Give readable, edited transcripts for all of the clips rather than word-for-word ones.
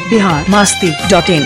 biharmasti.in।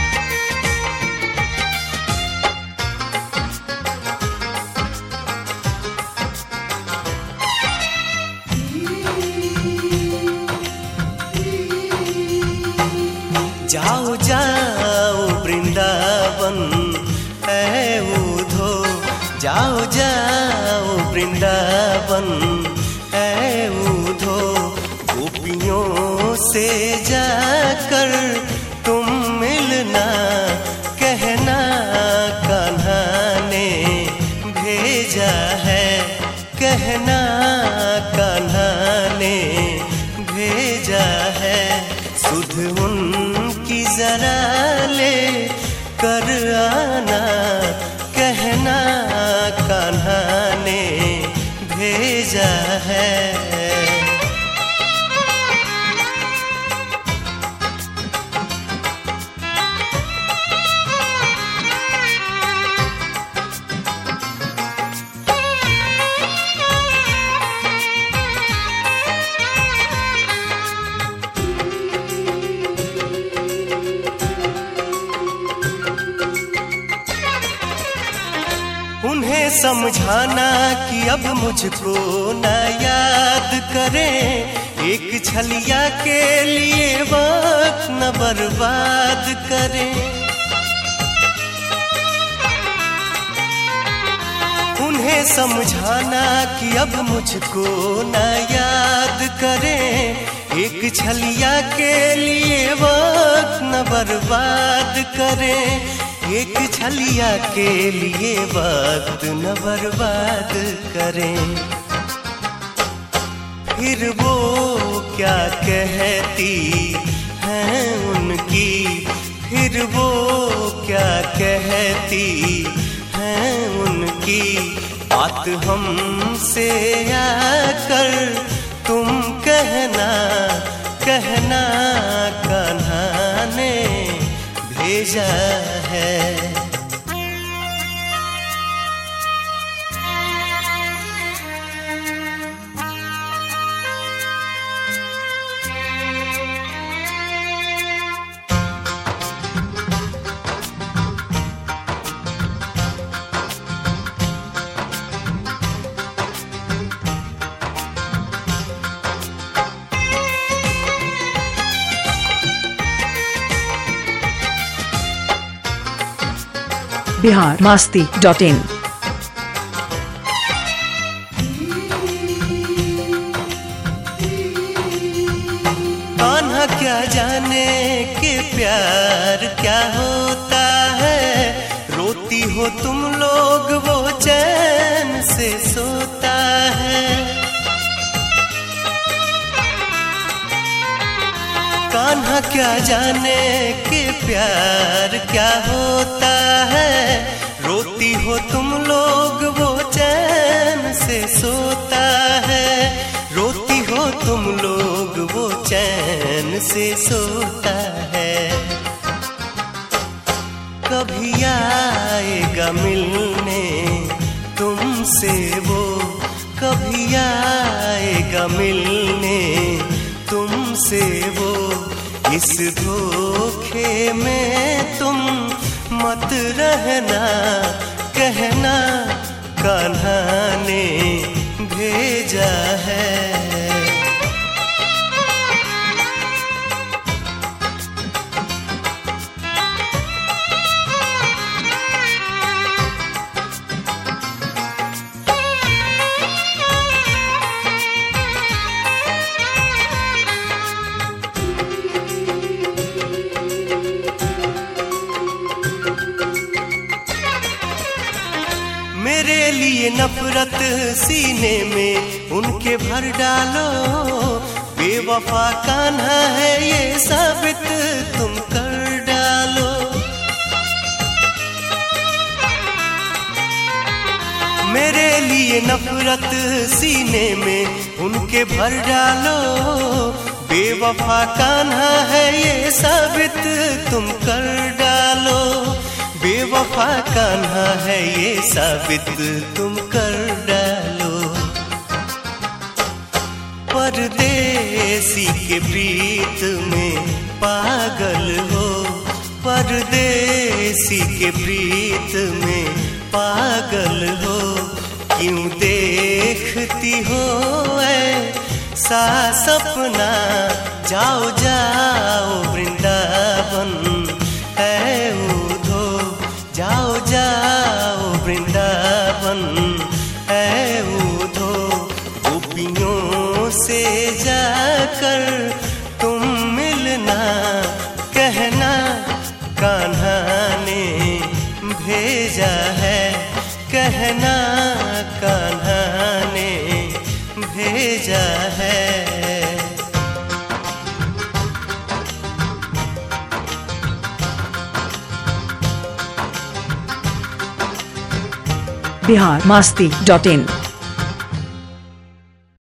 जाओ जाओ वृंदावन है उधो, जाओ जाओ वृंदावन है उधो, गोपियों से जाकर तुम मिलना, कहना कान्हा ने भेजा है, कहना कान्हा ने भेजा है, सुध उनकी जरा ले कर आना, कहना कान्हा ने भेजा है। उन्हें समझाना कि अब मुझको न याद करें, एक छलिया के लिए वक्त न बर्बाद करें। उन्हें समझाना कि अब मुझको न याद करें, एक छलिया के लिए वक्त न बर्बाद करें, एक छलिया के लिए वक्त न बर्बाद करें। फिर वो क्या कहती हैं उनकी, फिर वो क्या कहती हैं उनकी, बात हमसे आकर तुम कहना, कहना कान्हा ने भेजा है। biharmasti.in। कान्हा क्या जाने कि प्यार क्या होता है, रोती हो तुम लोग वो चैन से सोता है। कान्हा क्या जाने कि प्यार क्या होता है, रोती हो तुम लोग वो चैन से सोता है, रोती हो तुम लोग वो चैन से सोता है। कभी आएगा मिलने तुमसे वो, कभी आएगा मिलने तुमसे वो, इस धोखे में तुम मत रहना, कहना कान्हा ने भेजा है। मेरे लिए नफरत सीने में उनके भर डालो, बेवफा कान्हा है ये साबित तुम कर डालो। मेरे लिए नफरत सीने में उनके भर डालो, बेवफा कान्हा है ये साबित तुम कर डालो, बेवफा कान्हा है ये साबित तुम कर डालो। परदेसी के प्रीत में पागल हो, परदेसी के प्रीत में पागल हो। क्यों देखती हो ऐसा सपना, जाओ जाओ वृंदावन है उधो, जाओ जाओ वृंदावन है उधो। गोपियों से जाकर तुम मिलना, कहना कान्हा ने भेजा है, कहना कान्हा ने भेजा है। biharmasti.in